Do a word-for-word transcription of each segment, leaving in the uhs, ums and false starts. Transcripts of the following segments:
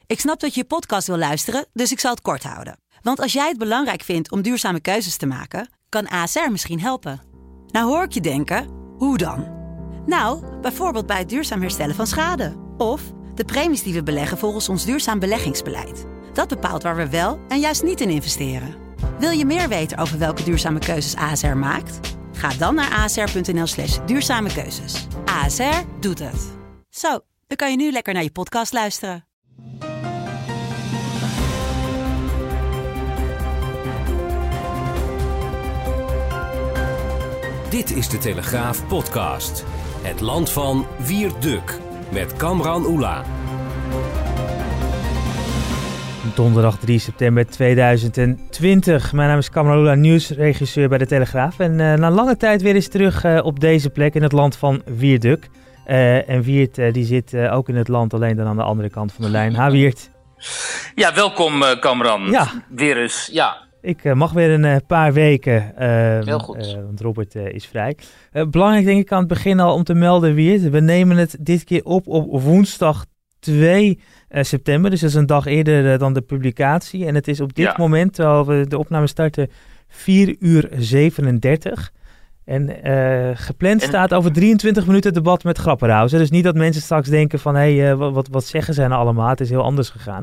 Ik snap dat je je podcast wil luisteren, dus ik zal het kort houden. Want als jij het belangrijk vindt om duurzame keuzes te maken, kan A S R misschien helpen. Nou hoor ik je denken, hoe dan? Nou, bijvoorbeeld bij het duurzaam herstellen van schade. Of de premies die we beleggen volgens ons duurzaam beleggingsbeleid. Dat bepaalt waar we wel en juist niet in investeren. Wil je meer weten over welke duurzame keuzes A S R maakt? Ga dan naar asr.nl slash duurzame keuzes. A S R doet het. Zo, dan kan je nu lekker naar je podcast luisteren. Dit is de Telegraaf podcast. Het land van Wierduk met Kamran Oela. Donderdag drie september tweeduizend twintig. Mijn naam is Kamran Oela, nieuwsregisseur bij de Telegraaf. En uh, na lange tijd weer eens terug uh, op deze plek in het land van Wierduk. Uh, en Wiert uh, die zit uh, ook in het land, alleen dan aan de andere kant van de lijn. Ha, Wiert. Ja, welkom uh, Kamran. Ja. Weer eens, ja. Ik uh, mag weer een uh, paar weken, uh, Heel goed. Uh, want Robert uh, is vrij. Uh, belangrijk denk ik aan het begin al om te melden, Wiert. We nemen het dit keer op op woensdag twee september. Dus dat is een dag eerder uh, dan de publicatie. En het is op dit ja. moment, terwijl we de opname starten, vier uur zevenendertig. En uh, gepland en... staat over drieëntwintig minuten debat met Grapperhaus. Dus niet dat mensen straks denken van, hé, hey, uh, wat, wat zeggen zij nou allemaal? Het is heel anders gegaan.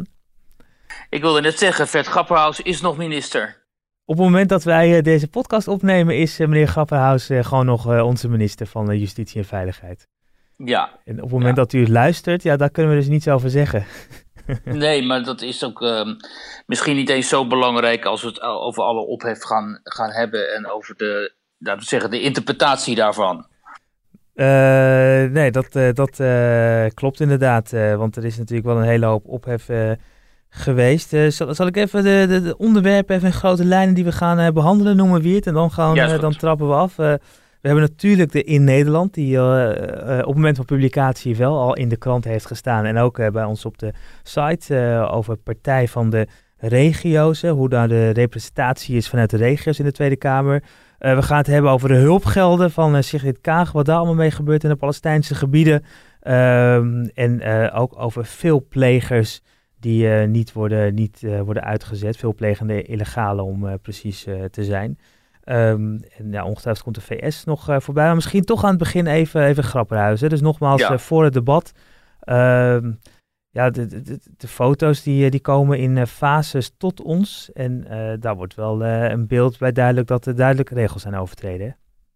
Ik wilde net zeggen, Fred Grapperhaus is nog minister. Op het moment dat wij uh, deze podcast opnemen, is uh, meneer Grapperhaus uh, gewoon nog uh, onze minister van uh, Justitie en Veiligheid. Ja. En op het moment ja. dat u het luistert, ja, daar kunnen we dus niets over zeggen. Nee, maar dat is ook uh, misschien niet eens zo belangrijk als we het over alle ophef gaan, gaan hebben en over de, laten we zeggen, de interpretatie daarvan. Uh, nee, dat, uh, dat uh, klopt inderdaad, uh, want er is natuurlijk wel een hele hoop ophef uh, geweest. Uh, zal, zal ik even de, de, de onderwerpen even in grote lijnen die we gaan uh, behandelen noemen, Wiert, en dan, gaan, ja, uh, dan trappen we af. Uh, we hebben natuurlijk de In Nederland, die uh, uh, op het moment van publicatie wel al in de krant heeft gestaan en ook uh, bij ons op de site uh, over Partij van de Regio's, uh, hoe daar de representatie is vanuit de regio's in de Tweede Kamer. Uh, we gaan het hebben over de hulpgelden van uh, Sigrid Kaag, wat daar allemaal mee gebeurt in de Palestijnse gebieden. Uh, en uh, ook over veel plegers die uh, niet, worden, niet uh, worden uitgezet. Veel plegende illegale om uh, precies uh, te zijn. Um, en ja, ongetwijfeld komt de V S nog uh, voorbij. Maar misschien toch aan het begin even, even Grapperhaus. Hè? Dus nogmaals, ja. uh, voor het debat. Uh, ja, de, de, de foto's die, die komen in uh, fases tot ons. En uh, daar wordt wel uh, een beeld bij duidelijk dat er duidelijke regels zijn overtreden. Hè?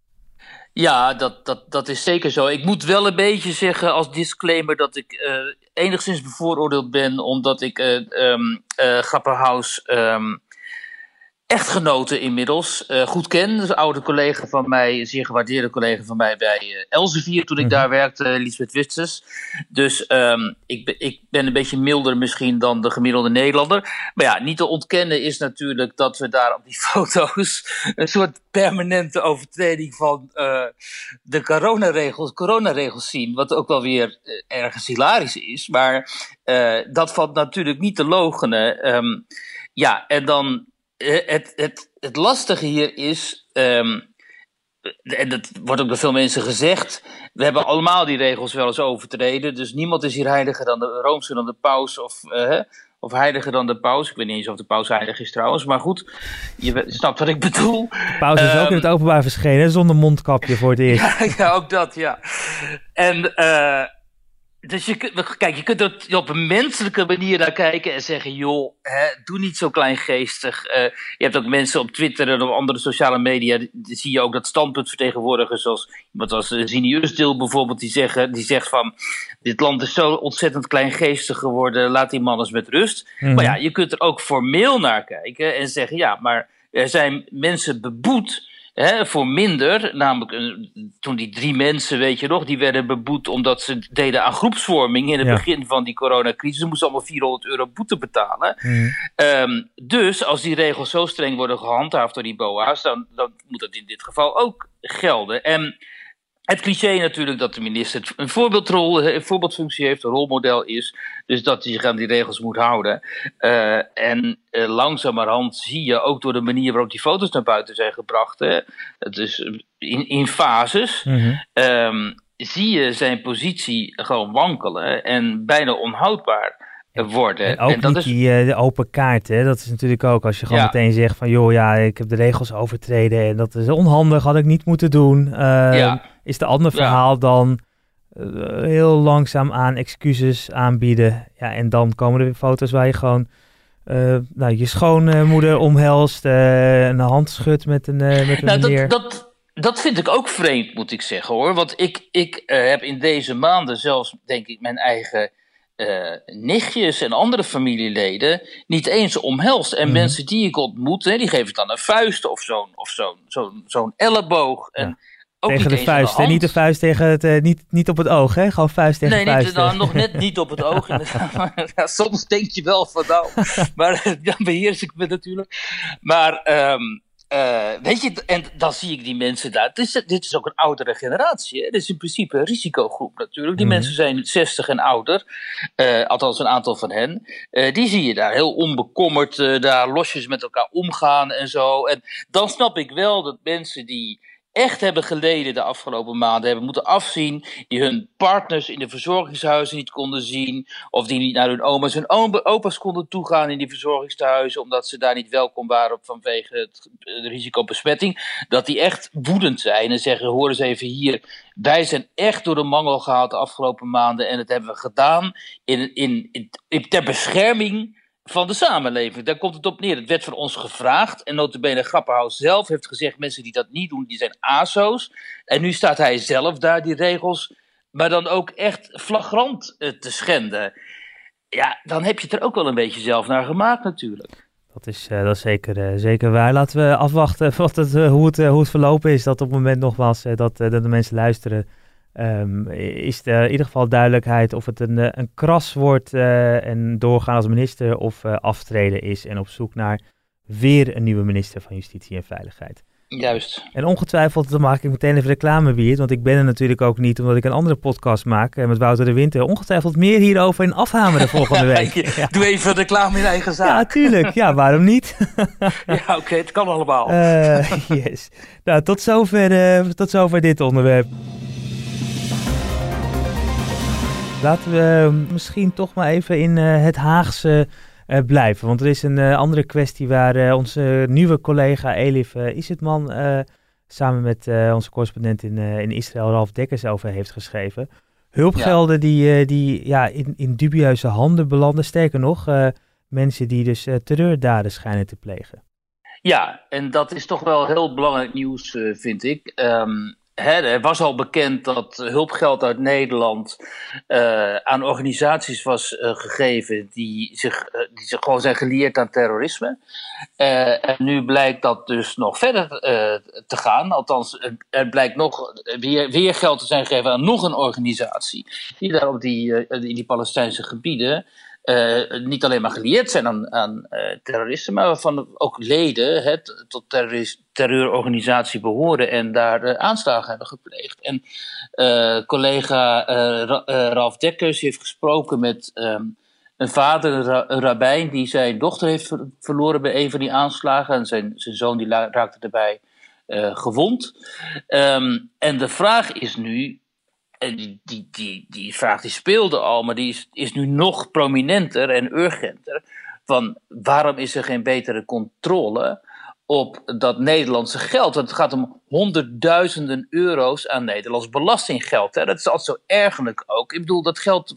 Ja, dat, dat, dat is zeker zo. Ik moet wel een beetje zeggen als disclaimer dat ik uh, enigszins bevooroordeeld ben, omdat ik uh, um, uh, Grapperhaus um, echtgenote inmiddels uh, goed ken. Dus een oude collega van mij, een zeer gewaardeerde collega van mij bij uh, Elsevier toen ik mm-hmm. daar werkte, uh, Lisbeth Witsers. Dus um, ik, be, ik ben een beetje milder misschien dan de gemiddelde Nederlander. Maar ja, niet te ontkennen is natuurlijk dat we daar op die foto's een soort permanente overtreding van uh, de coronaregels, coronaregels zien. Wat ook wel weer uh, ergens hilarisch is. Maar uh, dat valt natuurlijk niet te loochenen. Um, ja, en dan Het, het, het lastige hier is, um, en dat wordt ook door veel mensen gezegd, we hebben allemaal die regels wel eens overtreden, dus niemand is hier heiliger dan de roomser dan de paus of, uh, of heiliger dan de paus. Ik weet niet eens of de paus heilig is trouwens, maar goed, je snapt wat ik bedoel. De paus is um, ook in het openbaar verschenen, zonder mondkapje voor het eerst. Ja, ja ook dat, ja. En uh, Dus je, kijk, je kunt er op een menselijke manier naar kijken en zeggen, joh, hè, doe niet zo kleingeestig. Uh, je hebt ook mensen op Twitter en op andere sociale media, die, die zie je ook dat standpunt vertegenwoordigen, zoals iemand als uh, Zini Usdil bijvoorbeeld, die, zeggen, die zegt van, dit land is zo ontzettend kleingeestig geworden, laat die man eens met rust. Mm-hmm. Maar ja, je kunt er ook formeel naar kijken en zeggen, ja, maar er zijn mensen beboet, He, voor minder, namelijk uh, toen die drie mensen, weet je nog, die werden beboet omdat ze deden aan groepsvorming in het ja. begin van die coronacrisis. Ze moesten allemaal vierhonderd euro boete betalen. Mm. Um, dus als die regels zo streng worden gehandhaafd door die B O A's, dan, dan moet dat in dit geval ook gelden. En het cliché natuurlijk dat de minister een voorbeeldrol, een voorbeeldfunctie heeft, een rolmodel is. Dus dat hij zich aan die regels moet houden. Uh, en uh, langzamerhand zie je ook door de manier waarop die foto's naar buiten zijn gebracht. Hè, dus in, in fases. Mm-hmm. Um, zie je zijn positie gewoon wankelen. En bijna onhoudbaar worden. En ook en dat niet is... die uh, de open kaart, hè? Dat is natuurlijk ook als je gewoon ja. meteen zegt van joh, ja, ik heb de regels overtreden en dat is onhandig, had ik niet moeten doen. Uh, ja. Is de ander verhaal ja. dan uh, heel langzaam aan excuses aanbieden. Ja, en dan komen er weer foto's waar je gewoon uh, nou, je schoonmoeder omhelst, uh, een hand schudt met een, uh, met een nou, meneer. Dat, dat... Dat vind ik ook vreemd, moet ik zeggen hoor. Want ik, ik uh, heb in deze maanden zelfs, denk ik, mijn eigen uh, nichtjes en andere familieleden niet eens omhelst. En mm. mensen die ik ontmoet, hè, die geven dan een vuist of zo'n, of zo'n, zo'n, zo'n elleboog. En ja. ook tegen niet de vuist, hè? Niet de vuist tegen het, uh, niet, niet op het oog, hè? Gewoon vuist tegen nee, vuist. Nee, nou, nog net niet op het oog. Ja, soms denk je wel van nou, maar dan beheers ik me natuurlijk. Maar... Um, Uh, weet je, en dan zie ik die mensen daar. Dit is, dit is ook een oudere generatie. Hè? Dit is in principe een risicogroep natuurlijk. Die mm-hmm. mensen zijn zestig en ouder. Uh, althans een aantal van hen. Uh, die zie je daar heel onbekommerd. Uh, daar losjes met elkaar omgaan en zo. En dan snap ik wel dat mensen die echt hebben geleden de afgelopen maanden hebben moeten afzien, die hun partners in de verzorgingshuizen niet konden zien, of die niet naar hun oma's en opa's konden toegaan in die verzorgingstehuizen, omdat ze daar niet welkom waren vanwege het, het risico besmetting, dat die echt woedend zijn en zeggen, hoor eens even hier, wij zijn echt door de mangel gehaald de afgelopen maanden en dat hebben we gedaan in, in, in, in, ter bescherming van de samenleving. Daar komt het op neer. Het werd van ons gevraagd. En nota bene Grapperhaus zelf heeft gezegd, mensen die dat niet doen, die zijn A S O's. En nu staat hij zelf daar die regels, maar dan ook echt flagrant uh, te schenden. Ja, dan heb je het er ook wel een beetje zelf naar gemaakt natuurlijk. Dat is, uh, dat is zeker, uh, zeker waar. Laten we afwachten wat het, uh, hoe, het, uh, hoe het verlopen is. Dat op het moment nogmaals uh, dat, uh, dat de mensen luisteren. Um, is er in ieder geval duidelijkheid of het een, een kras wordt uh, en doorgaan als minister of uh, aftreden is en op zoek naar weer een nieuwe minister van Justitie en Veiligheid. Juist. En ongetwijfeld, dan maak ik meteen even reclame weer, want ik ben er natuurlijk ook niet omdat ik een andere podcast maak uh, met Wouter de Winter. Ongetwijfeld meer hierover in Afhameren volgende week. Ja. Doe even reclame in eigen zaak. Ja, tuurlijk. Ja, waarom niet? Ja, oké, okay, het kan allemaal. Uh, yes. Nou, tot zover, uh, tot zover dit onderwerp. Laten we misschien toch maar even in uh, het Haagse uh, blijven. Want er is een uh, andere kwestie waar uh, onze nieuwe collega Elif uh, Izetman uh, samen met uh, onze correspondent in, uh, in Israël, Ralf Dekkers, over heeft geschreven. Hulpgelden ja. die, uh, die ja, in, in dubieuze handen belanden. Sterker nog, uh, mensen die dus uh, terreurdaden schijnen te plegen. Ja, en dat is toch wel heel belangrijk nieuws, uh, vind ik. Um, He, er was al bekend dat hulpgeld uit Nederland uh, aan organisaties was uh, gegeven die zich, uh, die zich gewoon zijn gelieerd aan terrorisme. Uh, en nu blijkt dat dus nog verder uh, te gaan. Althans, er blijkt nog weer, weer geld te zijn gegeven aan nog een organisatie die daar op die, uh, in die Palestijnse gebieden Uh, niet alleen maar gelieerd zijn aan, aan uh, terroristen, maar waarvan ook leden het, tot terroris, terreurorganisatie behoren en daar uh, aanslagen hebben gepleegd. En uh, collega uh, Ra- uh, Ralf Dekkers heeft gesproken met um, een vader, een, ra- een rabbijn, die zijn dochter heeft ver- verloren bij een van die aanslagen. En zijn, zijn zoon die la- raakte daarbij uh, gewond. Um, en de vraag is nu, En die, die, die, die vraag die speelde al, maar die is, is nu nog prominenter en urgenter. Van waarom is er geen betere controle op dat Nederlandse geld? Want het gaat om honderdduizenden euro's aan Nederlands belastinggeld. Hè? Dat is altijd zo ergerlijk ook. Ik bedoel, dat geld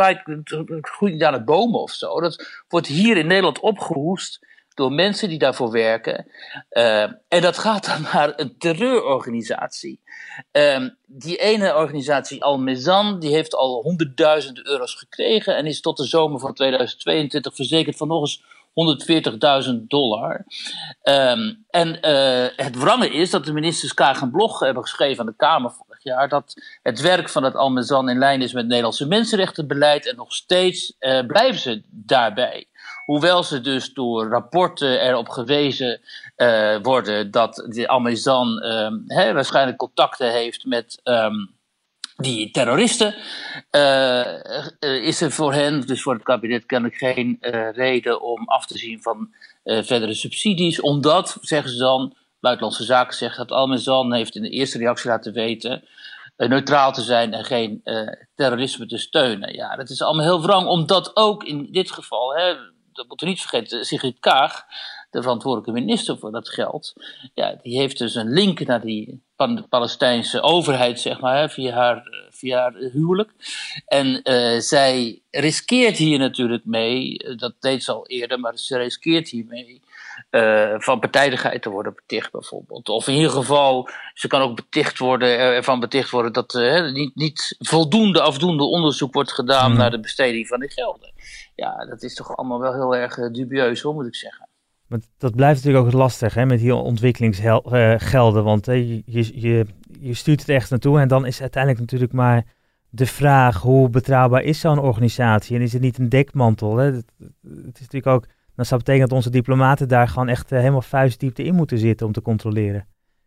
groeit niet aan de bomen of zo. Dat wordt hier in Nederland opgehoest door mensen die daarvoor werken. Uh, en dat gaat dan naar een terreurorganisatie. Um, die ene organisatie, Al-Mezan, die heeft al honderdduizenden euro's gekregen en is tot de zomer van tweeduizend tweeëntwintig verzekerd van nog eens honderdveertigduizend dollar. Um, en uh, het wrange is dat de ministers Kaag en Blok hebben geschreven aan de Kamer vorig jaar dat het werk van het Al-Mezan in lijn is met het Nederlandse mensenrechtenbeleid en nog steeds uh, blijven ze daarbij. Hoewel ze dus door rapporten erop gewezen uh, worden dat de Al-Mezan um, he, waarschijnlijk contacten heeft met um, die terroristen, uh, uh, is er voor hen, dus voor het kabinet, kennelijk geen uh, reden om af te zien van uh, verdere subsidies. Omdat, zeggen ze dan, Buitenlandse Zaken zegt dat Al-Mezan heeft in de eerste reactie laten weten uh, neutraal te zijn en geen uh, terrorisme te steunen. Ja, dat is allemaal heel wrang, omdat ook in dit geval, hè, dat moeten we niet vergeten, Sigrid Kaag, de verantwoordelijke minister voor dat geld, ja, die heeft dus een link naar die van de Palestijnse overheid, zeg maar, hè, via, haar, via haar huwelijk. En uh, zij riskeert hier natuurlijk mee, dat deed ze al eerder, maar ze riskeert hiermee uh, van partijdigheid te worden beticht bijvoorbeeld. Of in ieder geval, ze kan ook beticht worden, ervan beticht worden dat uh, niet, niet voldoende afdoende onderzoek wordt gedaan mm. naar de besteding van die gelden. Ja, dat is toch allemaal wel heel erg uh, dubieus, hoor, moet ik zeggen. Maar dat blijft natuurlijk ook lastig, hè, met die ontwikkelingsgelden, want hè, je, je, je stuurt het echt naartoe en dan is uiteindelijk natuurlijk maar de vraag hoe betrouwbaar is zo'n organisatie en is het niet een dekmantel? Hè? Het, het is natuurlijk ook, dan zou betekenen dat onze diplomaten daar gewoon echt uh, helemaal vuistdiepte in moeten zitten om te controleren.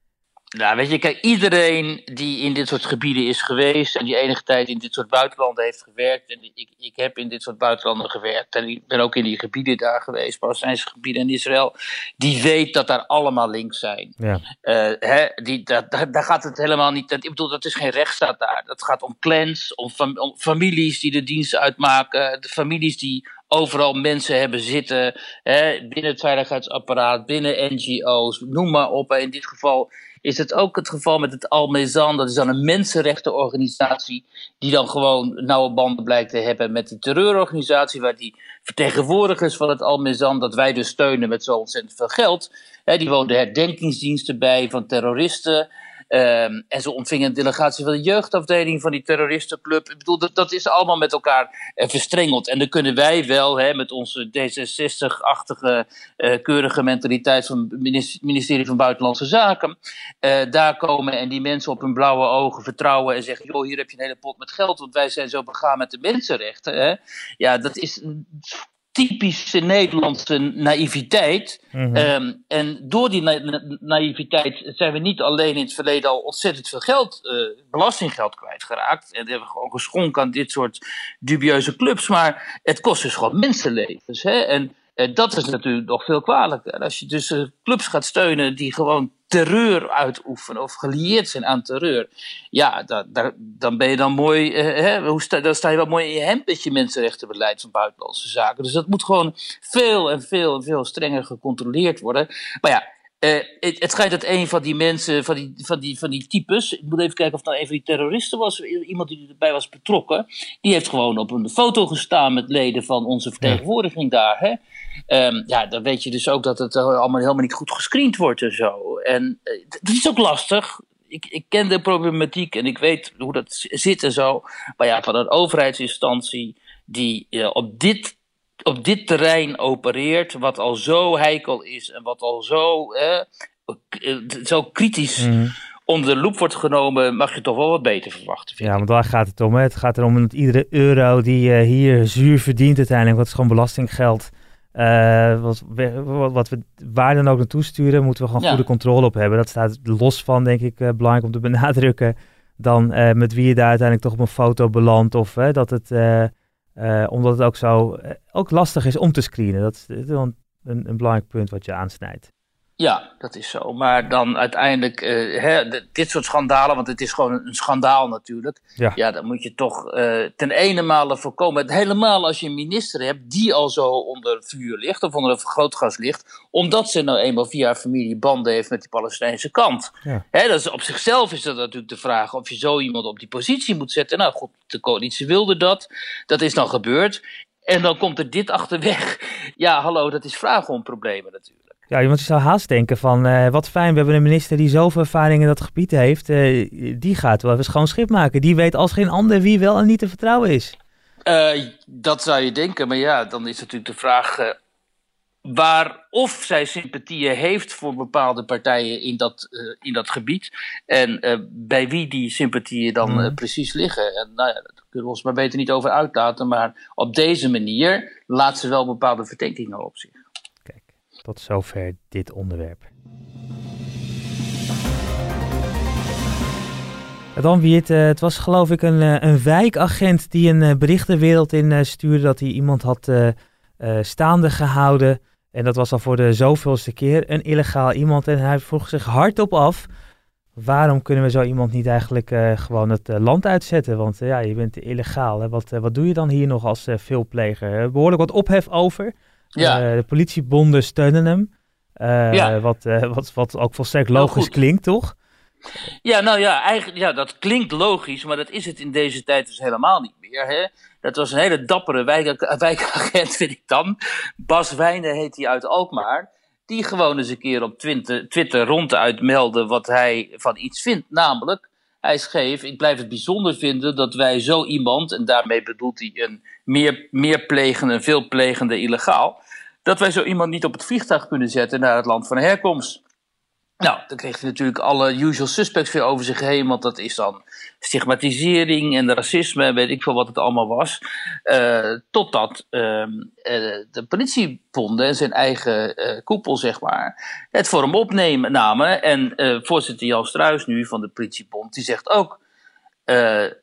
Nou, weet je, kijk, iedereen die in dit soort gebieden is geweest en die enige tijd in dit soort buitenlanden heeft gewerkt, en ik, ik heb in dit soort buitenlanden gewerkt en ik ben ook in die gebieden daar geweest, Palestijnse gebieden en Israël, die weet dat daar allemaal links zijn. Ja. Uh, hè, die, dat, daar, daar gaat het helemaal niet, dat, ik bedoel, dat is geen rechtsstaat daar. Dat gaat om clans, om, fam, om families die de dienst uitmaken, de families die overal mensen hebben zitten, hè, binnen het veiligheidsapparaat, binnen N G O's, noem maar op. In dit geval is het ook het geval met het Al-Mezan. Dat is dan een mensenrechtenorganisatie die dan gewoon nauwe banden blijkt te hebben met die terreurorganisatie, waar die vertegenwoordigers van het Al-Mezan, dat wij dus steunen met zo ontzettend veel geld, hè, die wonen herdenkingsdiensten bij van terroristen. Um, en ze ontvingen een delegatie van de jeugdafdeling van die terroristenclub. Ik bedoel, dat, dat is allemaal met elkaar uh, verstrengeld. En dan kunnen wij wel, hè, met onze D zesenzestig-achtige uh, keurige mentaliteit van het ministerie van Buitenlandse Zaken, uh, daar komen en die mensen op hun blauwe ogen vertrouwen en zeggen, joh, hier heb je een hele pot met geld, want wij zijn zo begaan met de mensenrechten. Hè. Ja, dat is typische Nederlandse naïviteit. Mm-hmm. Um, en door die na- na- naïviteit zijn we niet alleen in het verleden al ontzettend veel geld, uh, belastinggeld kwijtgeraakt. En hebben we gewoon geschonken aan dit soort dubieuze clubs. Maar het kost dus gewoon mensenlevens. Hè? En uh, dat is natuurlijk nog veel kwalijker. Als je dus uh, clubs gaat steunen die gewoon terreur uitoefenen of gelieerd zijn aan terreur. Ja, da, da, dan ben je dan mooi, uh, hè, hoe sta, dan sta je wel mooi in je hemd met je mensenrechtenbeleid van Buitenlandse Zaken. Dus dat moet gewoon veel en veel en veel strenger gecontroleerd worden. Maar ja, uh, het, het schijnt dat een van die mensen, van die, van, die, van die types, ik moet even kijken of het nou een van die terroristen was, iemand die erbij was betrokken, die heeft gewoon op een foto gestaan met leden van onze vertegenwoordiging daar, hè. Um, ja, dan weet je dus ook dat het allemaal helemaal niet goed gescreend wordt en zo. En uh, dat is ook lastig. Ik, ik ken de problematiek en ik weet hoe dat zit en zo. Maar ja, van een overheidsinstantie die uh, op, dit, op dit terrein opereert, wat al zo heikel is en wat al zo, uh, uh, zo kritisch mm. onder de loep wordt genomen, mag je toch wel wat beter verwachten. Ja, want daar gaat het om. Hè? Het gaat erom dat iedere euro die uh, hier zuur verdient uiteindelijk, wat is gewoon belastinggeld. Uh, wat, wat, wat we waar dan ook naartoe sturen, moeten we gewoon ja. goede controle op hebben. Dat staat los van, denk ik, uh, belangrijk om te benadrukken, dan uh, met wie je daar uiteindelijk toch op een foto belandt. Of uh, dat het, uh, uh, omdat het ook zo uh, ook lastig is om te screenen. Dat is, dat is wel een, een belangrijk punt wat je aansnijdt. Ja, dat is zo. Maar dan uiteindelijk, uh, hè, de, dit soort schandalen, want het is gewoon een, een schandaal natuurlijk. Ja, ja dan moet je toch uh, ten ene male voorkomen. Helemaal als je een minister hebt die al zo onder vuur ligt of onder een vergrootglas ligt, omdat ze nou eenmaal via haar familie banden heeft met die Palestijnse kant. Ja. Hè, dat is, op zichzelf is dat natuurlijk de vraag of je zo iemand op die positie moet zetten. Nou goed, de coalitie wilde dat. Dat is dan gebeurd. En dan komt er dit achterweg. Ja, hallo, dat is vragen om problemen natuurlijk. Ja, want je zou haast denken van, uh, wat fijn, we hebben een minister die zoveel ervaring in dat gebied heeft. Uh, die gaat wel even schoon schip maken. Die weet als geen ander wie wel en niet te vertrouwen is. Uh, dat zou je denken, maar ja, dan is natuurlijk de vraag uh, waar of zij sympathieën heeft voor bepaalde partijen in dat, uh, in dat gebied. En uh, bij wie die sympathieën dan uh, precies liggen. En nou ja, daar kunnen we ons maar beter niet over uitlaten. Maar op deze manier laat ze wel bepaalde verdenkingen op zich. Tot zover dit onderwerp. Dan Wiert, uh, het was geloof ik een, uh, een wijkagent die een uh, berichtenwereld in uh, stuurde dat hij iemand had uh, uh, staande gehouden. En dat was al voor de zoveelste keer een illegaal iemand. En hij vroeg zich hardop af waarom kunnen we zo iemand niet eigenlijk uh, gewoon het uh, land uitzetten? Want uh, ja, je bent illegaal. Hè? Wat, uh, wat doe je dan hier nog als uh, veelpleger? Uh, behoorlijk wat ophef over. Ja. Uh, de politiebonden steunen hem. Uh, ja. wat, uh, wat, wat ook volstrekt logisch klinkt, toch? Ja, nou ja, eigenlijk, ja, dat klinkt logisch, maar dat is het in deze tijd dus helemaal niet meer. Hè? Dat was een hele dappere wijk, wijkagent, vind ik dan. Bas Wijnen heet hij uit Alkmaar. Die gewoon eens een keer op Twitter, Twitter ronduit meldde wat hij van iets vindt. Namelijk, hij schreef, ik blijf het bijzonder vinden dat wij zo iemand, en daarmee bedoelt hij een meer, meerplegende, een veelplegende illegaal, dat wij zo iemand niet op het vliegtuig kunnen zetten naar het land van herkomst. Nou, dan kreeg hij natuurlijk alle usual suspects weer over zich heen, want dat is dan stigmatisering en racisme en weet ik veel wat het allemaal was. Uh, totdat uh, uh, de politiebonden en zijn eigen uh, koepel, zeg maar, het voor hem opnemen namen. En uh, voorzitter Jan Struijs nu van de politiebond, die zegt ook, uh,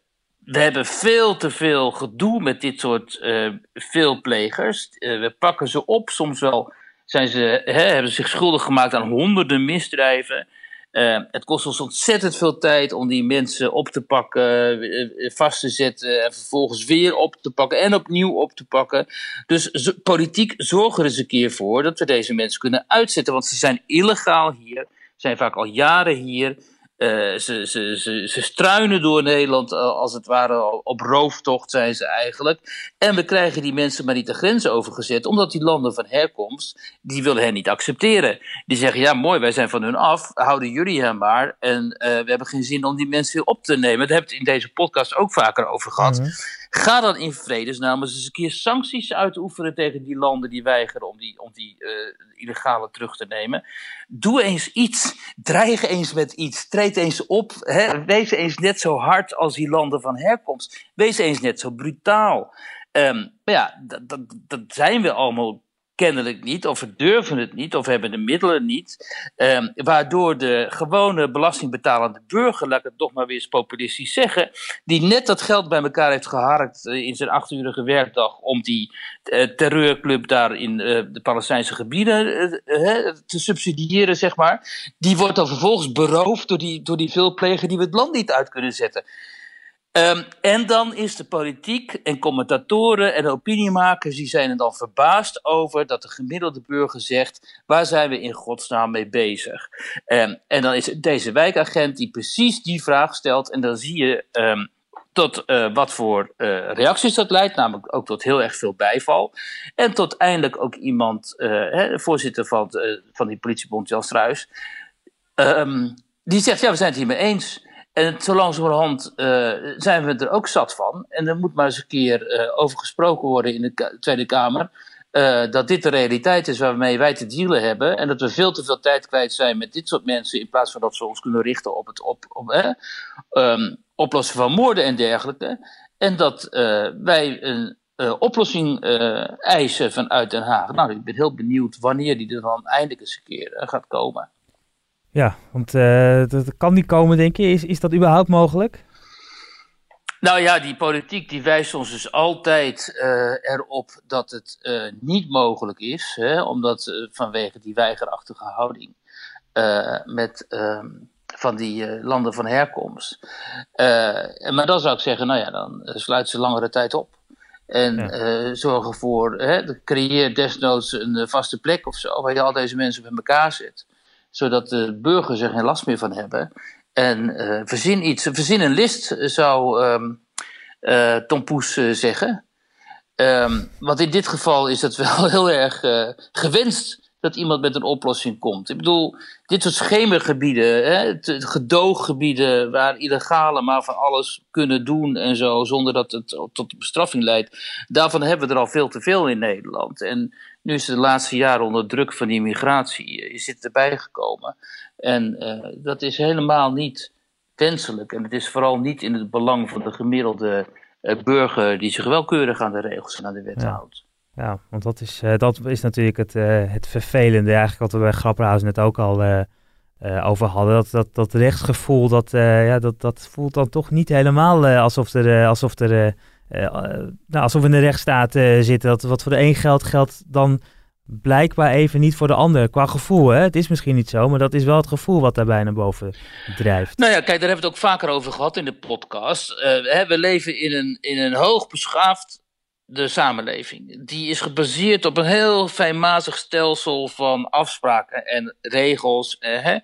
we hebben veel te veel gedoe met dit soort uh, veelplegers. Uh, we pakken ze op, soms wel zijn ze, hè, hebben zich schuldig gemaakt aan honderden misdrijven. Uh, het kost ons ontzettend veel tijd om die mensen op te pakken, uh, vast te zetten en vervolgens weer op te pakken en opnieuw op te pakken. Dus zo, politiek zorg er eens een keer voor dat we deze mensen kunnen uitzetten, want ze zijn illegaal hier, zijn vaak al jaren hier. Uh, ze, ze, ze, ze struinen door Nederland, uh, als het ware op rooftocht zijn ze eigenlijk. En we krijgen die mensen maar niet de grens overgezet, omdat die landen van herkomst, die willen hen niet accepteren. Die zeggen, ja mooi, wij zijn van hun af, houden jullie hen maar. En uh, we hebben geen zin om die mensen weer op te nemen. Daar hebben we het in deze podcast ook vaker over gehad. Mm-hmm. Ga dan in vredesnaam eens een keer sancties uitoefenen tegen die landen die weigeren om die, om die uh, illegale terug te nemen. Doe eens iets, dreig eens met iets, treed eens op, hè? Wees eens net zo hard als die landen van herkomst. Wees eens net zo brutaal. Um, maar ja, dat, dat, dat zijn we allemaal kennelijk niet, of we durven het niet, of we hebben de middelen niet. Um, waardoor de gewone belastingbetalende burger, laat ik het toch maar weer eens populistisch zeggen, die net dat geld bij elkaar heeft geharkt uh, in zijn achturige werkdag om die uh, terreurclub daar in uh, de Palestijnse gebieden uh, uh, te subsidiëren, zeg maar, die wordt dan vervolgens beroofd door die, door die veelpleger die we het land niet uit kunnen zetten. Um, en dan is de politiek en commentatoren en opiniemakers, die zijn er dan verbaasd over dat de gemiddelde burger zegt, waar zijn we in godsnaam mee bezig? Um, en dan is het deze wijkagent die precies die vraag stelt en dan zie je um, tot uh, wat voor uh, reacties dat leidt, namelijk ook tot heel erg veel bijval. En tot eindelijk ook iemand, uh, hè, de voorzitter van, uh, van die politiebond, Jan Struijs, um, die zegt, ja, we zijn het hiermee eens. En zo langzamerhand uh, zijn we er ook zat van. En er moet maar eens een keer uh, over gesproken worden in de ka- Tweede Kamer. Uh, dat dit de realiteit is waarmee wij te dealen hebben. En dat we veel te veel tijd kwijt zijn met dit soort mensen. In plaats van dat we ons kunnen richten op het op, op, eh, um, oplossen van moorden en dergelijke. En dat uh, wij een uh, oplossing uh, eisen vanuit Den Haag. Nou, ik ben heel benieuwd wanneer die er dan eindelijk eens een keer uh, gaat komen. Ja, want uh, dat kan niet komen, denk je. Is, is dat überhaupt mogelijk? Nou ja, die politiek die wijst ons dus altijd uh, erop dat het uh, niet mogelijk is. Hè, omdat uh, vanwege die weigerachtige houding uh, met, uh, van die uh, landen van herkomst. Uh, maar dan zou ik zeggen, nou ja, dan uh, sluit ze langere tijd op. En ja. uh, zorg ervoor, hè, creëer desnoods een uh, vaste plek of zo, waar je al deze mensen bij elkaar zet. Zodat de burgers er geen last meer van hebben. En uh, verzin iets, verzin een list, zou um, uh, Tom Poes uh, zeggen. Um, want in dit geval is het wel heel erg uh, gewenst dat iemand met een oplossing komt. Ik bedoel, dit soort schemergebieden, hè, gedooggebieden waar illegalen maar van alles kunnen doen en zo, zonder dat het tot bestraffing leidt. Daarvan hebben we er al veel te veel in Nederland. En nu is het de laatste jaren onder druk van die migratie, is dit erbij gekomen. En uh, dat is helemaal niet wenselijk. En het is vooral niet in het belang van de gemiddelde uh, burger die zich wel keurig aan de regels en aan de wet ja. houdt. Ja, want dat is, uh, dat is natuurlijk het, uh, het vervelende, eigenlijk wat we bij Grapperhaus net ook al uh, uh, over hadden. Dat, dat, dat rechtsgevoel, dat, uh, ja, dat, dat voelt dan toch niet helemaal uh, alsof er, uh, alsof er uh, uh, nou, alsof we in de rechtsstaat uh, zitten. Dat wat voor de een geldt, geldt dan blijkbaar even niet voor de ander. Qua gevoel, hè? Het is misschien niet zo, maar dat is wel het gevoel wat daarbij naar boven drijft. Nou ja, kijk, daar hebben we het ook vaker over gehad in de podcast. Uh, we leven in een, in een hoogbeschafte samenleving. Die is gebaseerd op een heel fijnmazig stelsel van afspraken en regels. Uh, hè?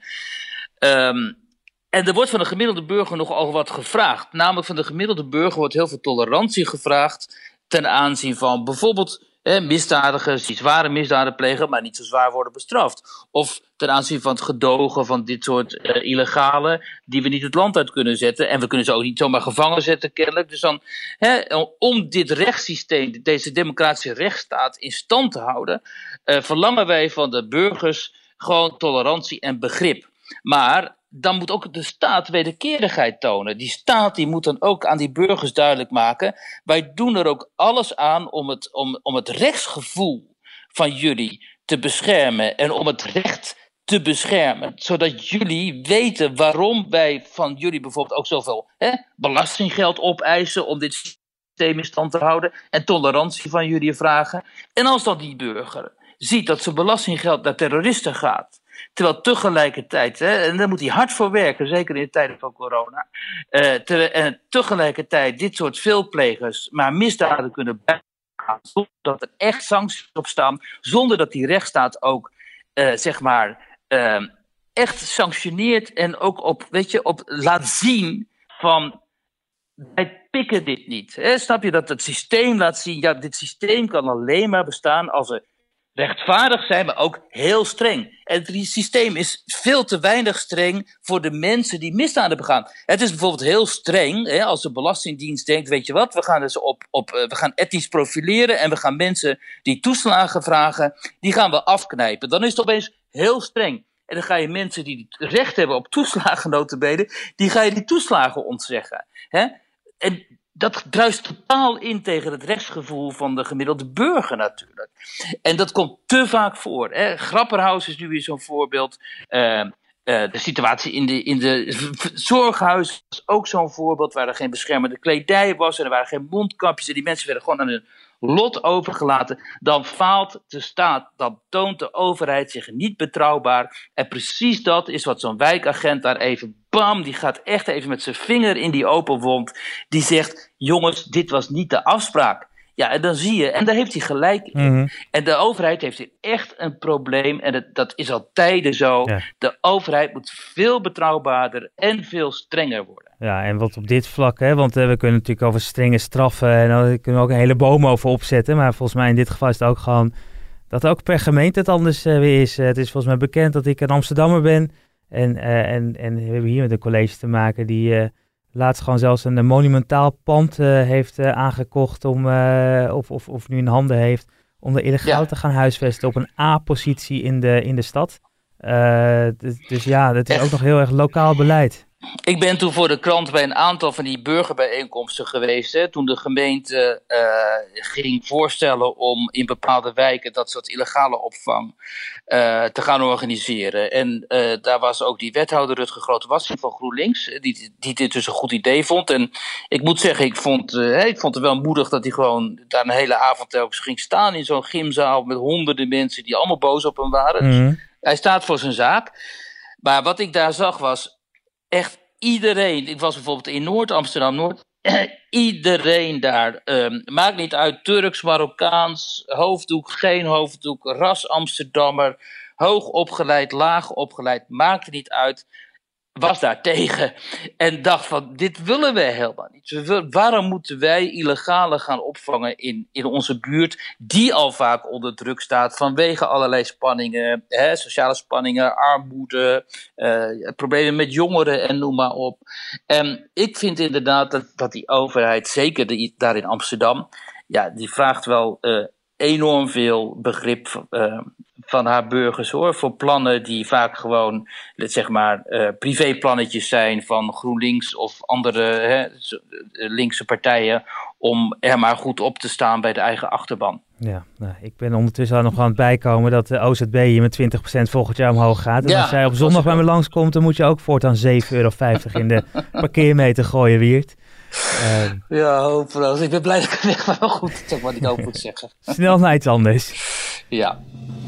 Um, en er wordt van de gemiddelde burger nogal wat gevraagd. Namelijk van de gemiddelde burger wordt heel veel tolerantie gevraagd ten aanzien van bijvoorbeeld eh, misdadigers die zware misdaden plegen, maar niet zo zwaar worden bestraft. Of ten aanzien van het gedogen van dit soort uh, illegalen die we niet het land uit kunnen zetten. En we kunnen ze ook niet zomaar gevangen zetten kennelijk. Dus dan, hè, om dit rechtssysteem, deze democratische rechtsstaat in stand te houden, uh, verlangen wij van de burgers gewoon tolerantie en begrip. Maar dan moet ook de staat wederkerigheid tonen. Die staat die moet dan ook aan die burgers duidelijk maken: wij doen er ook alles aan om het, om, om het rechtsgevoel van jullie te beschermen en om het recht te beschermen. Zodat jullie weten waarom wij van jullie bijvoorbeeld ook zoveel hè, belastinggeld opeisen om dit systeem in stand te houden en tolerantie van jullie vragen. En als dan die burger ziet dat zijn belastinggeld naar terroristen gaat, terwijl tegelijkertijd, hè, en daar moet hij hard voor werken, zeker in de tijden van corona, uh, te, en tegelijkertijd dit soort veelplegers maar misdaden kunnen bijgaan, zonder dat er echt sancties op staan, zonder dat die rechtsstaat ook, uh, zeg maar, uh, echt sanctioneert en ook op, weet je, op laat zien van, wij pikken dit niet. Hè? Snap je, dat het systeem laat zien, ja, dit systeem kan alleen maar bestaan als er rechtvaardig zijn, maar ook heel streng. En het systeem is veel te weinig streng voor de mensen die misdaden begaan. Het is bijvoorbeeld heel streng, hè, als de Belastingdienst denkt, weet je wat, we gaan dus op, op uh, we gaan etnisch profileren en we gaan mensen die toeslagen vragen, die gaan we afknijpen. Dan is het opeens heel streng. En dan ga je mensen die recht hebben op toeslagen, nota bene, die ga je die toeslagen ontzeggen. Hè? En dat druist totaal in tegen het rechtsgevoel van de gemiddelde burger natuurlijk. En dat komt te vaak voor. Hè. Grapperhaus is nu weer zo'n voorbeeld. Uh, uh, de situatie in de, in de zorghuizen was ook zo'n voorbeeld, waar er geen beschermende kledij was en er waren geen mondkapjes en die mensen werden gewoon aan hun lot overgelaten. Dan faalt de staat, dan toont de overheid zich niet betrouwbaar. En precies dat is wat zo'n wijkagent daar even, bam, die gaat echt even met zijn vinger in die open wond. Die zegt, jongens, dit was niet de afspraak. Ja, en dan zie je, en daar heeft hij gelijk in. Mm-hmm. En de overheid heeft hier echt een probleem. En het, dat is al tijden zo. Ja. De overheid moet veel betrouwbaarder en veel strenger worden. Ja, en wat op dit vlak, hè, want uh, we kunnen natuurlijk over strenge straffen en daar kunnen we ook een hele boom over opzetten. Maar volgens mij in dit geval is het ook gewoon dat ook per gemeente het anders uh, weer is. Uh, het is volgens mij bekend dat ik een Amsterdammer ben. En, uh, en, en we hebben hier met een college te maken die uh, laatst gewoon zelfs een monumentaal pand uh, heeft uh, aangekocht om, uh, of, of, of nu in handen heeft om er illegaal ja. te gaan huisvesten op een A-positie in de, in de stad. Uh, dus, dus ja, dat is ook nog heel erg lokaal beleid. Ik ben toen voor de krant bij een aantal van die burgerbijeenkomsten geweest. Hè, toen de gemeente uh, ging voorstellen om in bepaalde wijken dat soort illegale opvang uh, te gaan organiseren. En uh, daar was ook die wethouder Rutger Grote-Wassing van GroenLinks, die, die dit dus een goed idee vond. En ik moet zeggen, ik vond, uh, ik vond het wel moedig dat hij gewoon daar een hele avond telkens ging staan in zo'n gymzaal met honderden mensen die allemaal boos op hem waren. Mm-hmm. Dus hij staat voor zijn zaak. Maar wat ik daar zag was echt iedereen. Ik was bijvoorbeeld in Noord-Amsterdam-Noord. Iedereen daar. Um, maakt niet uit, Turks, Marokkaans, hoofddoek, geen hoofddoek, ras Amsterdammer, hoog opgeleid, laag opgeleid, maakt het niet uit. Was daar tegen en dacht van, dit willen we helemaal niet. We willen, waarom moeten wij illegalen gaan opvangen in, in onze buurt, die al vaak onder druk staat vanwege allerlei spanningen, hè, sociale spanningen, armoede, uh, problemen met jongeren en noem maar op. En ik vind inderdaad dat, dat die overheid, zeker de, daar in Amsterdam, ja, die vraagt wel uh, enorm veel begrip uh, van haar burgers, hoor, voor plannen die vaak gewoon, zeg maar, uh, privéplannetjes zijn van GroenLinks of andere hè, linkse partijen, om er maar goed op te staan bij de eigen achterban. Ja, nou, ik ben ondertussen al nog aan het bijkomen dat de O Z B hier met twintig procent volgend jaar omhoog gaat. En ja, als jij op zondag bij me langskomt, dan moet je ook voortaan zeven euro vijftig in de parkeermeter gooien, Wiert. Uh, ja, hopeloos. Ik ben blij dat ik weg ben. Maar goed, dat is ook wat ik ook moet zeggen. Snel naar iets anders. Ja.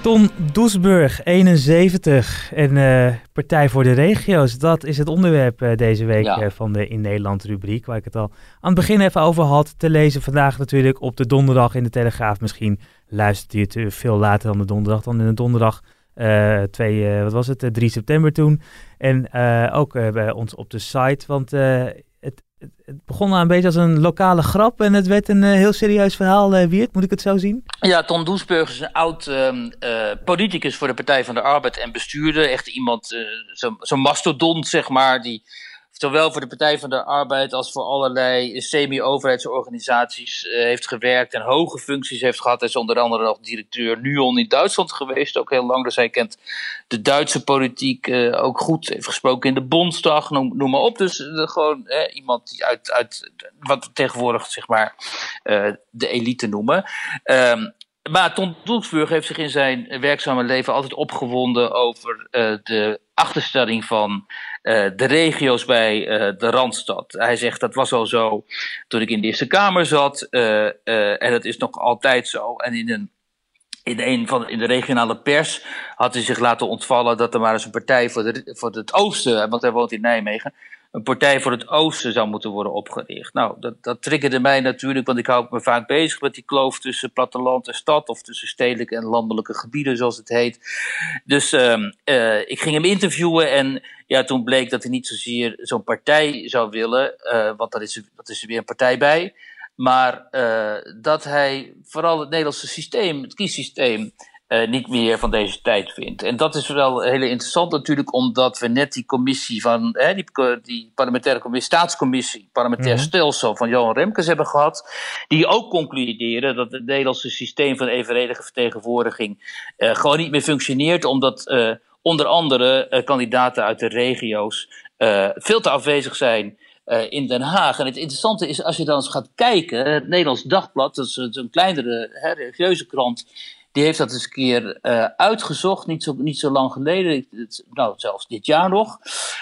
Ton Doesburg, eenenzeventig en uh, Partij voor de Regio's. Dat is het onderwerp uh, deze week ja. uh, van de In Nederland rubriek, waar ik het al aan het begin even over had. Te lezen vandaag natuurlijk op de donderdag in de Telegraaf. Misschien luistert u het uh, veel later dan de donderdag, dan in de donderdag uh, twee, uh, wat was het, uh, drie september toen. En uh, ook uh, bij ons op de site, want uh, het, het, het begon nou een beetje als een lokale grap en het werd een uh, heel serieus verhaal, uh, Wiert. Moet ik het zo zien? Ja, Ton Doesburg is een oud uh, uh, politicus voor de Partij van de Arbeid en bestuurder. Echt iemand, uh, zo'n zo mastodont, zeg maar, die zowel voor de Partij van de Arbeid als voor allerlei semi-overheidsorganisaties uh, heeft gewerkt en hoge functies heeft gehad. Hij is onder andere nog directeur Nuon in Duitsland geweest, ook heel lang. Dus hij kent de Duitse politiek uh, ook goed. Heeft gesproken in de Bondsdag, noem, noem maar op. Dus uh, gewoon uh, iemand die uit, uit wat we tegenwoordig, zeg maar, uh, de elite noemen. Um, Maar Ton Doesburg heeft zich in zijn werkzame leven altijd opgewonden over uh, de achterstelling van uh, de regio's bij uh, de Randstad. Hij zegt dat was al zo toen ik in de Eerste Kamer zat uh, uh, en dat is nog altijd zo. En in een In, een van, in de regionale pers had hij zich laten ontvallen dat er maar eens een partij voor, de, voor het oosten, want hij woont in Nijmegen, een partij voor het oosten zou moeten worden opgericht. Nou, dat, dat triggerde mij natuurlijk, want ik hou me vaak bezig met die kloof tussen platteland en stad, of tussen stedelijke en landelijke gebieden, zoals het heet. Dus uh, uh, ik ging hem interviewen en ja, toen bleek dat hij niet zozeer zo'n partij zou willen, uh, want dat is, dat is er weer een partij bij. Maar uh, dat hij vooral het Nederlandse systeem, het kiessysteem, uh, niet meer van deze tijd vindt. En dat is wel heel interessant natuurlijk, omdat we net die commissie van, hè, die, die parlementaire commissie, staatscommissie, parlementair mm-hmm. stelsel van Johan Remkes hebben gehad, die ook concluderen dat het Nederlandse systeem van evenredige vertegenwoordiging uh, gewoon niet meer functioneert, omdat uh, onder andere uh, kandidaten uit de regio's uh, veel te afwezig zijn Uh, in Den Haag. En het interessante is, als je dan eens gaat kijken, het Nederlands Dagblad, dat is een kleinere, hè, religieuze krant, die heeft dat eens een keer uh, uitgezocht, niet zo, niet zo lang geleden, nou zelfs dit jaar nog.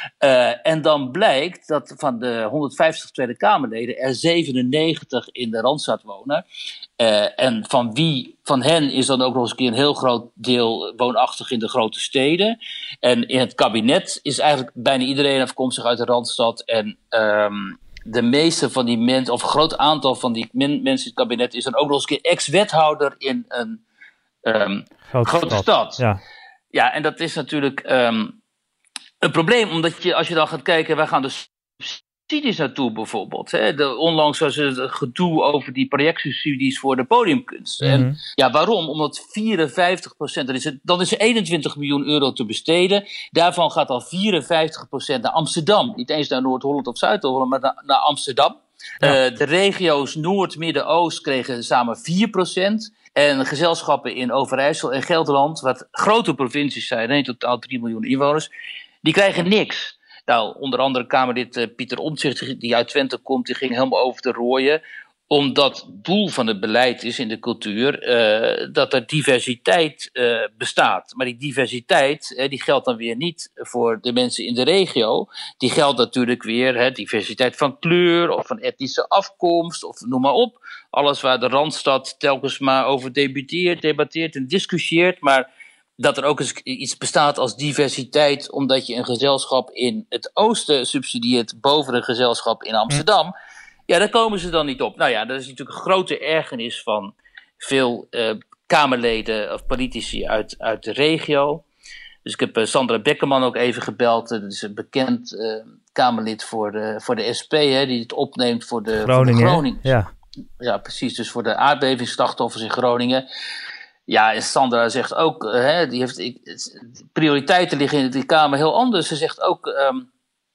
Uh, en dan blijkt dat van de honderdvijftig Tweede Kamerleden er zevenennegentig in de Randstad wonen. Uh, en van wie van hen is dan ook nog eens een keer een heel groot deel woonachtig in de grote steden. En in het kabinet is eigenlijk bijna iedereen afkomstig uit de Randstad. En um, de meeste van die mensen, of een groot aantal van die men, mensen in het kabinet is dan ook nog eens een keer ex-wethouder in een um, grote, grote stad. stad. Ja. ja, en dat is natuurlijk um, een probleem, omdat je, als je dan gaat kijken, waar gaan de subsidies naartoe bijvoorbeeld. Hè? De, onlangs was het gedoe over die projectsubsidies voor de podiumkunst. Mm-hmm. En ja, waarom? Omdat vierenvijftig procent, dan is, het, dan is er eenentwintig miljoen euro te besteden. Daarvan gaat al vierenvijftig procent naar Amsterdam. Niet eens naar Noord-Holland of Zuid-Holland, maar naar, naar Amsterdam. Ja. Uh, de regio's Noord, Midden, Oost kregen samen vier procent. En gezelschappen in Overijssel en Gelderland, wat grote provincies zijn, in totaal drie miljoen inwoners, die krijgen niks. Nou, onder andere Kamerlid uh, Pieter Omtzigt, die uit Twente komt, die ging helemaal over de rooien. Omdat het doel van het beleid is in de cultuur uh, dat er diversiteit uh, bestaat. Maar die diversiteit uh, die geldt dan weer niet voor de mensen in de regio. Die geldt natuurlijk weer hè, diversiteit van kleur of van etnische afkomst of noem maar op. Alles waar de Randstad telkens maar over debatteert, debatteert en discussieert. Maar dat er ook eens iets bestaat als diversiteit, omdat je een gezelschap in het oosten subsidieert boven een gezelschap in Amsterdam. Ja, daar komen ze dan niet op. Nou ja, dat is natuurlijk een grote ergernis van veel uh, Kamerleden of politici uit, uit de regio. Dus ik heb uh, Sandra Beckerman ook even gebeld. Dat is een bekend uh, Kamerlid voor de, voor de S P, hè, die het opneemt voor de Groningen. Voor de Groningen. Ja. ja, precies. Dus voor de aardbevingsslachtoffers in Groningen. Ja, en Sandra zegt ook, uh, hè, die heeft, ik, prioriteiten liggen in de Kamer heel anders. Ze zegt ook, um,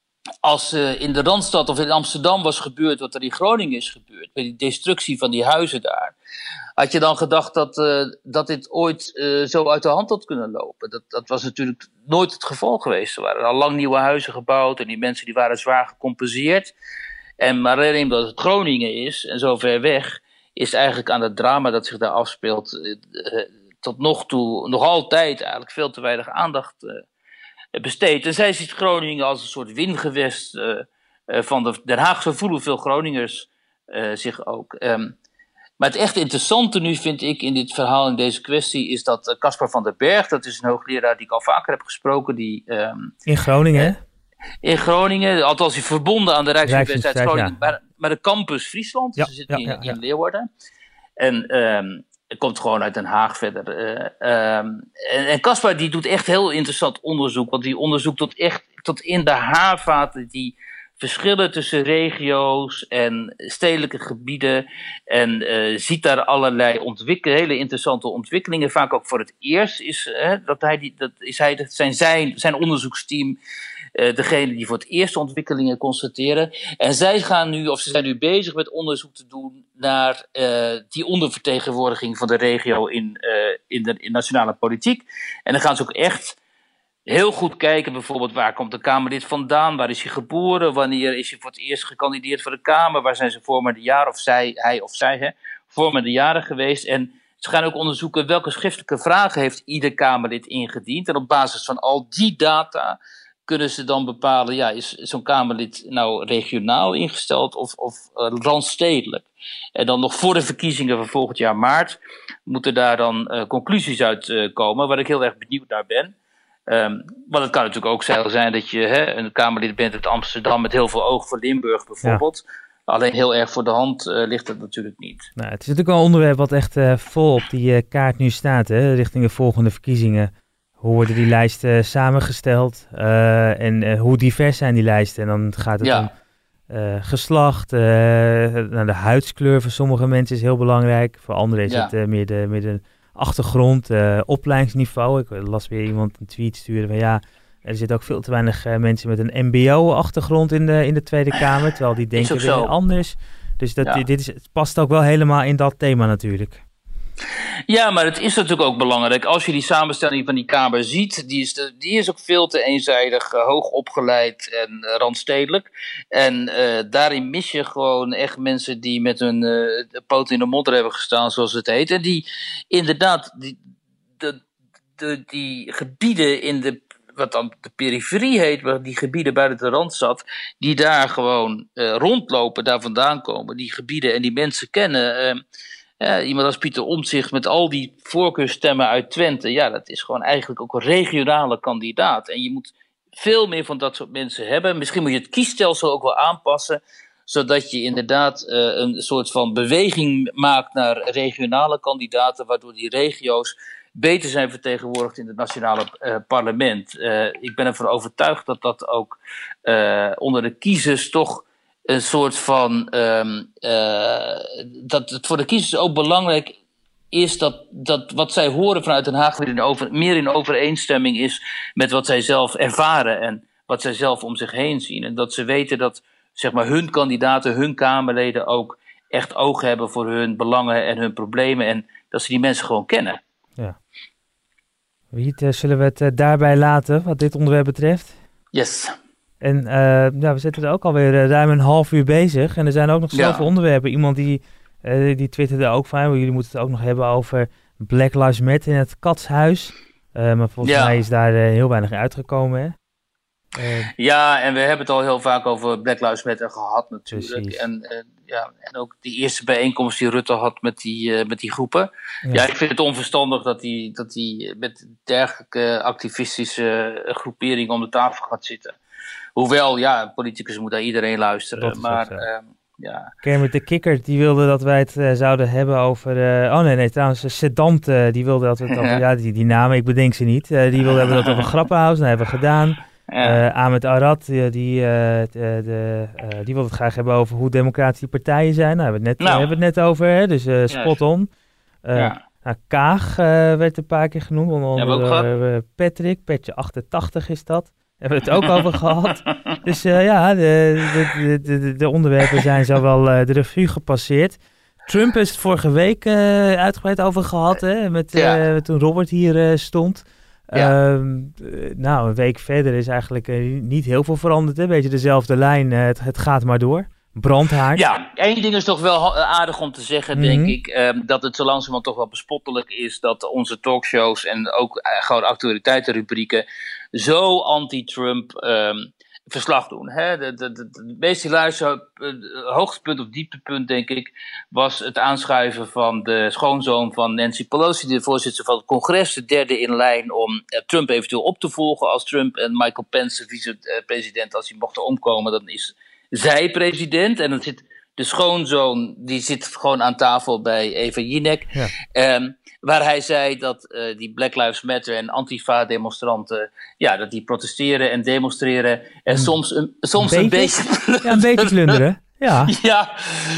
als uh, in de Randstad of in Amsterdam was gebeurd wat er in Groningen is gebeurd, met die destructie van die huizen daar, had je dan gedacht dat, uh, dat dit ooit uh, zo uit de hand had kunnen lopen. Dat, dat was natuurlijk nooit het geval geweest. Er waren al lang nieuwe huizen gebouwd en die mensen die waren zwaar gecompenseerd. En maar alleen omdat het Groningen is en zo ver weg, is eigenlijk aan het drama dat zich daar afspeelt uh, uh, tot nog toe nog altijd eigenlijk veel te weinig aandacht uh, besteed. En zij ziet Groningen als een soort wingewest uh, uh, van de Den Haag. Zo voelen veel Groningers uh, zich ook. Um, Maar het echt interessante nu vind ik in dit verhaal, in deze kwestie, is dat Caspar uh, van der Berg, dat is een hoogleraar die ik al vaker heb gesproken. Die, um, in Groningen, hè? Uh, in Groningen, althans hij verbonden aan de Rijksuniversiteit Groningen, ja. maar, maar de campus Friesland, ja, dus ze zit ja, in, ja, ja. in Leeuwarden. En um, het komt gewoon uit Den Haag verder. Uh, um, en Caspar die doet echt heel interessant onderzoek, want die onderzoekt tot echt tot in de haarvaten die verschillen tussen regio's en stedelijke gebieden en uh, ziet daar allerlei ontwikkel- hele interessante ontwikkelingen. Vaak ook voor het eerst is, uh, dat hij die, dat is hij, dat zijn, zijn, zijn onderzoeksteam uh, degene die voor het eerst ontwikkelingen constateren. En zij gaan nu, of ze zijn nu bezig met onderzoek te doen naar uh, die ondervertegenwoordiging van de regio in, uh, in de in nationale politiek. En dan gaan ze ook echt heel goed kijken, bijvoorbeeld waar komt de Kamerlid vandaan, waar is hij geboren, wanneer is hij voor het eerst gekandideerd voor de Kamer, waar zijn ze vormende jaren, of zij, hij of zij, hè, vormende jaren geweest. En ze gaan ook onderzoeken welke schriftelijke vragen heeft ieder Kamerlid ingediend. En op basis van al die data kunnen ze dan bepalen, ja, is zo'n Kamerlid nou regionaal ingesteld of, of uh, randstedelijk. En dan nog voor de verkiezingen van volgend jaar maart moeten daar dan uh, conclusies uit uh, komen, waar ik heel erg benieuwd naar ben. Um, want het kan natuurlijk ook zijn dat je hè, een Kamerlid bent uit Amsterdam met heel veel oog voor Limburg bijvoorbeeld. Ja. Alleen heel erg voor de hand uh, ligt het natuurlijk niet. Nou, het is natuurlijk wel een onderwerp wat echt uh, vol op die uh, kaart nu staat, hè, richting de volgende verkiezingen. Hoe worden die lijsten uh, samengesteld uh, en uh, hoe divers zijn die lijsten? En dan gaat het ja. om uh, geslacht, uh, nou, de huidskleur voor sommige mensen is heel belangrijk. Voor anderen is ja. het uh, meer de... Meer de achtergrond, uh, opleidingsniveau. Ik las weer iemand een tweet sturen van ja, er zitten ook veel te weinig uh, mensen met een mbo-achtergrond in de, in de Tweede Kamer, terwijl die denken weer anders. Dus dat, ja. dit is, het past ook wel helemaal in dat thema natuurlijk. Ja, maar het is natuurlijk ook belangrijk. Als je die samenstelling van die Kamer ziet, die is, de, die is ook veel te eenzijdig, uh, hoog opgeleid en uh, randstedelijk. En uh, daarin mis je gewoon echt mensen die met hun uh, poot in de modder hebben gestaan, zoals het heet. En die inderdaad, die, de, de, die gebieden in de, wat dan de periferie heet, waar die gebieden buiten de Randstad, die daar gewoon uh, rondlopen, daar vandaan komen, die gebieden en die mensen kennen. Uh, Ja, iemand als Pieter Omtzigt met al die voorkeurstemmen uit Twente, ja, dat is gewoon eigenlijk ook een regionale kandidaat. En je moet veel meer van dat soort mensen hebben. Misschien moet je het kiesstelsel ook wel aanpassen, zodat je inderdaad uh, een soort van beweging maakt naar regionale kandidaten, waardoor die regio's beter zijn vertegenwoordigd in het nationale uh, parlement. Uh, ik ben ervan overtuigd dat dat ook uh, onder de kiezers toch een soort van, um, uh, dat het voor de kiezers ook belangrijk is dat, dat wat zij horen vanuit Den Haag weer in over, meer in overeenstemming is met wat zij zelf ervaren en wat zij zelf om zich heen zien. En dat ze weten dat, zeg maar, hun kandidaten, hun Kamerleden ook echt oog hebben voor hun belangen en hun problemen en dat ze die mensen gewoon kennen. Ja. Wiet, uh, zullen we het uh, daarbij laten wat dit onderwerp betreft? Yes. En uh, ja, we zitten er ook alweer uh, ruim een half uur bezig. En er zijn ook nog zoveel ja. onderwerpen. Iemand die, uh, die twitterde ook van, jullie moeten het ook nog hebben over Black Lives Matter in het Katshuis. Uh, maar volgens ja. mij is daar uh, heel weinig uitgekomen, hè? Uh, ja, en we hebben het al heel vaak over Black Lives Matter gehad natuurlijk. En, uh, ja, en ook die eerste bijeenkomst die Rutte had met die, uh, met die groepen. Ja. ja, ik vind het onverstandig dat hij dat die met dergelijke activistische uh, groeperingen om de tafel gaat zitten. Hoewel, ja, politicus moet naar iedereen luisteren. Maar uh, ja. Kermit de Kikker, die wilde dat wij het uh, zouden hebben over... Uh, oh nee, nee, trouwens, uh, Sedant, uh, die wilde dat we het over... ja, die, die namen, ik bedenk ze niet. Uh, die wilde dat over Grappenhuis, dat hebben we gedaan. Ja. Uh, Ahmed Arad, die, die, uh, de, de, uh, die wilde het graag hebben over hoe democratische partijen zijn. Nou, hebben we het net, nou. uh, hebben we het net over, hè? Dus uh, spot on. Uh, ja. Nou, Kaag uh, werd een paar keer genoemd, onder andere uh, Patrick, Petje achtentachtig is dat. Hebben we het ook over gehad. Dus uh, ja, de, de, de, de, de onderwerpen zijn zo wel uh, de revue gepasseerd. Trump is het vorige week uh, uitgebreid over gehad, hè, met, uh, ja. toen Robert hier uh, stond. Ja. Uh, nou, een week verder is eigenlijk uh, niet heel veel veranderd. Hè? Beetje dezelfde lijn, uh, het, het gaat maar door. Brandhaard. Ja, één ding is toch wel aardig om te zeggen, mm-hmm. denk ik. Um, dat het zo langzamerhand toch wel bespottelijk is dat onze talkshows en ook uh, gewoon actualiteitenrubrieken zo anti-Trump um, verslag doen. Hè? De, de, de, de meest hilarische uh, hoogtepunt of dieptepunt, denk ik, was het aanschuiven van de schoonzoon van Nancy Pelosi, de voorzitter van het congres, de derde in lijn om uh, Trump eventueel op te volgen als Trump en Michael Pence, vice-president, als die mochten omkomen, dan is zij president. En dan zit de schoonzoon, die zit gewoon aan tafel bij Eva Jinek. Ja. Um, waar hij zei dat uh, die Black Lives Matter en Antifa-demonstranten, ja, dat die protesteren en demonstreren en mm. soms, een, soms een beetje... Een beetje, ja, een beetje plunderen. Ja, ja,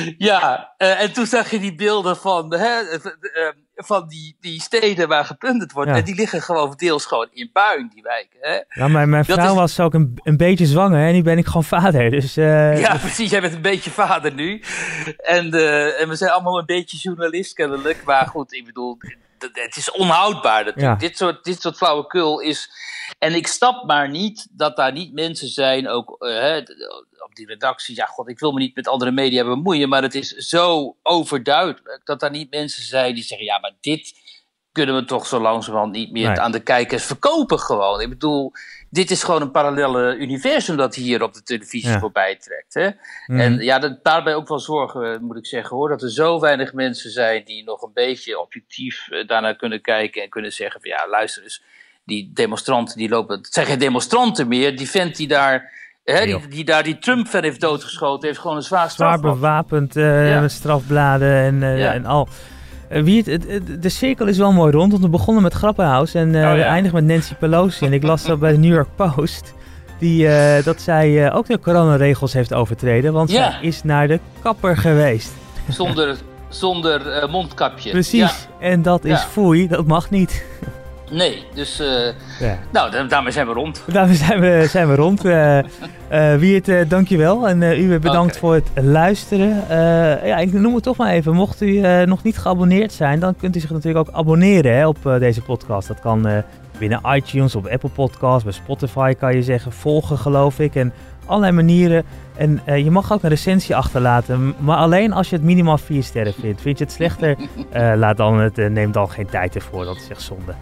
ja. Uh, en toen zag je die beelden van, hè, uh, uh, van die, die steden waar geplunderd wordt. Ja. En die liggen gewoon deels gewoon in puin, die wijken. Hè. Ja, mijn, mijn vrouw is... was ook een, een beetje zwanger en nu ben ik gewoon vader. Dus, uh... Ja, precies. Jij bent een beetje vader nu. En, uh, en we zijn allemaal een beetje journalist kennelijk. Maar goed, ik bedoel, het is onhoudbaar natuurlijk. Ja. Dit soort, dit soort flauwekul is... En ik snap maar niet dat daar niet mensen zijn, ook uh, op die redactie. Ja, god, ik wil me niet met andere media bemoeien, maar het is zo overduidelijk dat daar niet mensen zijn die zeggen, ja, maar dit kunnen we toch zo langzamerhand niet meer nee. aan de kijkers verkopen gewoon. Ik bedoel, dit is gewoon een parallele universum dat hier op de televisie ja. voorbij trekt. Hè? Mm. En ja, dat, daarbij ook wel zorgen, moet ik zeggen, hoor, dat er zo weinig mensen zijn die nog een beetje objectief uh, daarnaar kunnen kijken en kunnen zeggen van, ja, luister eens, die demonstranten die lopen, het zijn geen demonstranten meer, die vent die daar, hè, die, die daar die Trump-fan heeft doodgeschoten, heeft gewoon een zwaar straf. Zwaar bewapend, uh, ja. met strafbladen en, uh, ja. en al. Uh, wie het, het, de cirkel is wel mooi rond, want we begonnen met Grappenhaus en uh, oh, ja. we eindigen met Nancy Pelosi. En ik las dat bij de New York Post, die, uh, dat zij uh, ook de coronaregels heeft overtreden, want ja. zij is naar de kapper geweest. Zonder, zonder uh, mondkapje. Precies, ja. en dat is ja. foei, dat mag niet. Nee, dus uh, ja. nou, daarmee zijn we rond. Daarmee zijn we, zijn we rond. Uh, uh, Wiert, uh, dankjewel. En uh, u bedankt okay. voor het luisteren. Uh, ja, ik noem het toch maar even. Mocht u uh, nog niet geabonneerd zijn, dan kunt u zich natuurlijk ook abonneren hè, op uh, deze podcast. Dat kan uh, binnen iTunes, op Apple Podcasts, bij Spotify kan je zeggen volgen, geloof ik. En allerlei manieren. En uh, je mag ook een recensie achterlaten, maar alleen als je het minimaal vier sterren vindt. Vind je het slechter? Uh, laat dan het, uh, neem dan geen tijd ervoor, dat is echt zonde.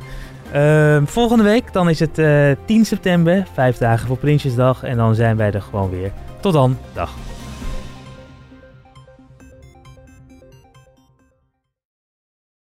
Uh, volgende week, dan is het uh, tien september, vijf dagen voor Prinsjesdag en dan zijn wij er gewoon weer. Tot dan, dag.